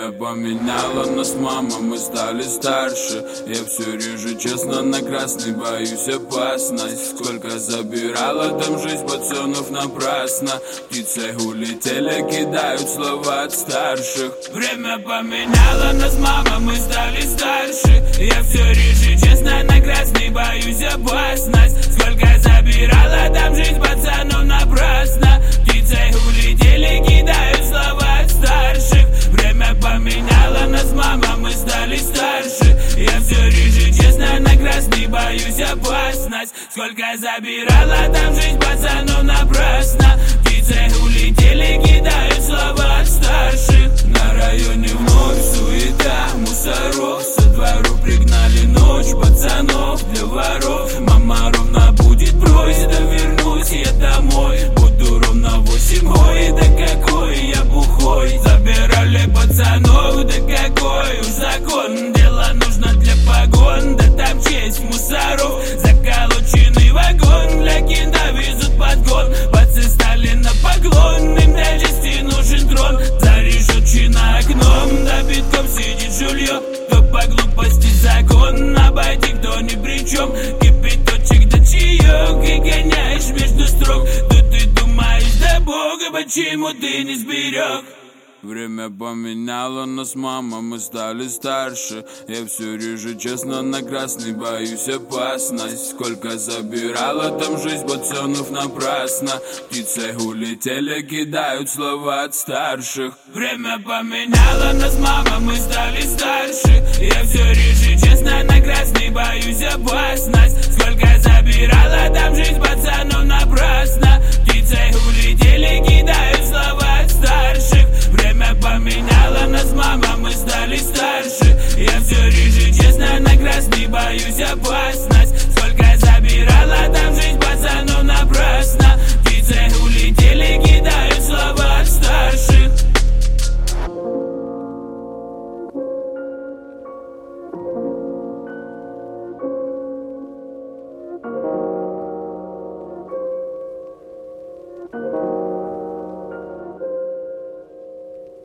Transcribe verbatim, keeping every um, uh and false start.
Время поменяло нас, мама, мы стали старше. Я все реже, честно, на красный боюсь опасность. Сколько забирала там жизнь пацанов напрасно. Птицы улетели, кидают слова от старших. Время поменяло нас, мама, мы стали старше. Я все реже, честно, на красный боюсь опасность. Сколько забирала там жизнь пацанов напрасно. Птицы улетели, кидают слова от старших. Время поменяло нас, мама, мы стали старше. Я все реже, честно, на красный боюсь опасность. Сколько забирала там жизнь пацанов напрасно. Птицы улетели, кидают слова от старших. На районе вновь суета мусоров. Со двору пригнали ночь пацанов для воров. Мама ровно будет брось, да вернусь я домой. Буду ровно восемь, ой, да какой я бухой. Забирали пацанов, да какой уж закон. Дело нужно для погон, да там честь мусоров. Заколоченный вагон, для кинда везут подгон. Пацы стали на поклон, им для чести нужен трон. За решетчина окном, да битком сидит жулье. То по глупости закон, обойти кто ни при чем. Кипяточек да чаек, и гоняешь между строк. Да ты думаешь, да бога, почему ты не сберег? Время поменяло нас, мама, мы стали старше. Я все реже, честно, на красный боюсь опасность. Сколько забирала там жизнь пацанов напрасно. Птицы улетели, кидают слова от старших. Время поменяло нас, мама, мы стали